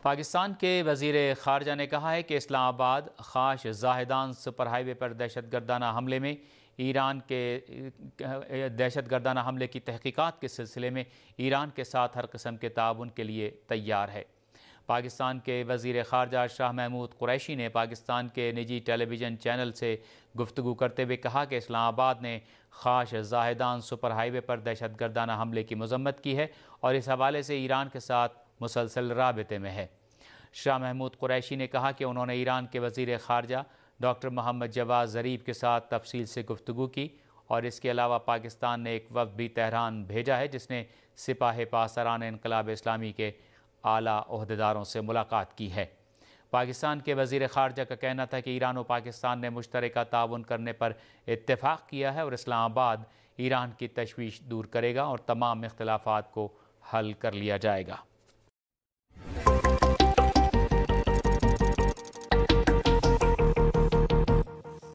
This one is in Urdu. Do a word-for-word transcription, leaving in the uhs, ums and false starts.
پاکستان کے وزیر خارجہ نے کہا ہے کہ اسلام آباد خاش زاہدان سپر ہائی وے پر دہشت گردانہ حملے میں ایران کے دہشت گردانہ حملے کی تحقیقات کے سلسلے میں ایران کے ساتھ ہر قسم کے تعاون کے لیے تیار ہے۔ پاکستان کے وزیر خارجہ شاہ محمود قریشی نے پاکستان کے نجی ٹیلی ویژن چینل سے گفتگو کرتے ہوئے کہا کہ اسلام آباد نے خاش زاہدان سپر ہائی وے پر دہشت گردانہ حملے کی مذمت کی ہے اور اس حوالے سے ایران کے ساتھ مسلسل رابطے میں ہے۔ شاہ محمود قریشی نے کہا کہ انہوں نے ایران کے وزیر خارجہ ڈاکٹر محمد جواد ظریف کے ساتھ تفصیل سے گفتگو کی اور اس کے علاوہ پاکستان نے ایک وفد بھی تہران بھیجا ہے جس نے سپاہ پاسداران انقلاب اسلامی کے اعلیٰ عہدیداروں سے ملاقات کی ہے۔ پاکستان کے وزیر خارجہ کا کہنا تھا کہ ایران و پاکستان نے مشترکہ تعاون کرنے پر اتفاق کیا ہے اور اسلام آباد ایران کی تشویش دور کرے گا اور تمام اختلافات کو حل کر لیا جائے گا۔